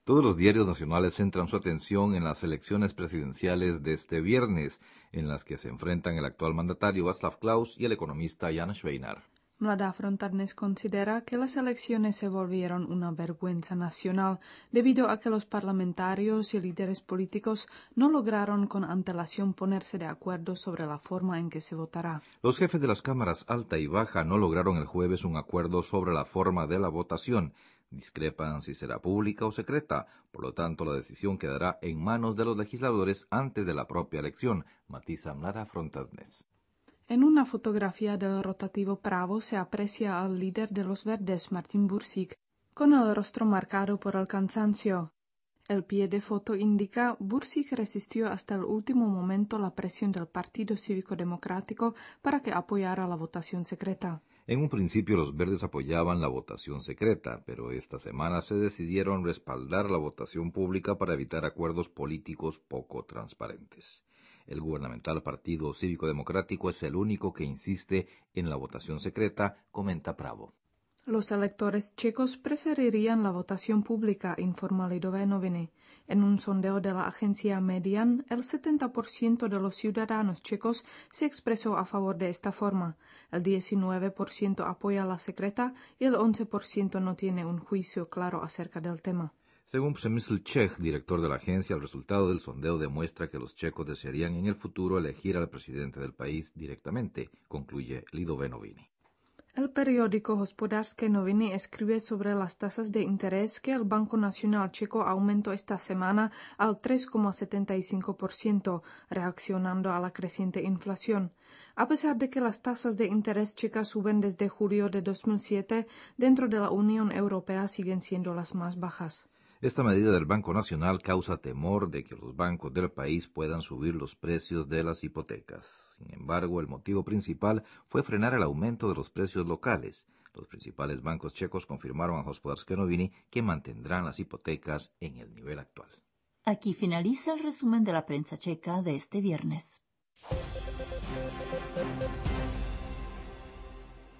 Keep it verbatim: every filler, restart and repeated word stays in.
Todos los diarios nacionales centran su atención en las elecciones presidenciales de este viernes, en las que se enfrentan el actual mandatario Václav Klaus y el economista Jan Schweinar. Mladá fronta dnes considera que las elecciones se volvieron una vergüenza nacional debido a que los parlamentarios y líderes políticos no lograron con antelación ponerse de acuerdo sobre la forma en que se votará. Los jefes de las cámaras alta y baja no lograron el jueves un acuerdo sobre la forma de la votación. Discrepan si será pública o secreta, por lo tanto la decisión quedará en manos de los legisladores antes de la propia elección, matiza Mlara Frontadnes. En una fotografía del rotativo Pravo se aprecia al líder de los Verdes, Martin Bursík, con el rostro marcado por el cansancio. El pie de foto indica Bursík resistió hasta el último momento la presión del Partido Cívico Democrático para que apoyara la votación secreta. En un principio los verdes apoyaban la votación secreta, pero esta semana se decidieron respaldar la votación pública para evitar acuerdos políticos poco transparentes. El gubernamental Partido Cívico Democrático es el único que insiste en la votación secreta, comenta Pravo. Los electores checos preferirían la votación pública, informa Lidové noviny. En un sondeo de la agencia Median, el setenta por ciento de los ciudadanos checos se expresó a favor de esta forma, el diecinueve por ciento apoya la secreta y el once por ciento no tiene un juicio claro acerca del tema. Según Přemysl Čech, director de la agencia, el resultado del sondeo demuestra que los checos desearían en el futuro elegir al presidente del país directamente, concluye Lidové noviny. El periódico Hospodářské noviny escribe sobre las tasas de interés que el Banco Nacional Checo aumentó esta semana al tres coma setenta y cinco por ciento, reaccionando a la creciente inflación. A pesar de que las tasas de interés checas suben desde julio de dos mil siete, dentro de la Unión Europea siguen siendo las más bajas. Esta medida del Banco Nacional causa temor de que los bancos del país puedan subir los precios de las hipotecas. Sin embargo, el motivo principal fue frenar el aumento de los precios locales. Los principales bancos checos confirmaron a Hospodářské noviny que mantendrán las hipotecas en el nivel actual. Aquí finaliza el resumen de la prensa checa de este viernes.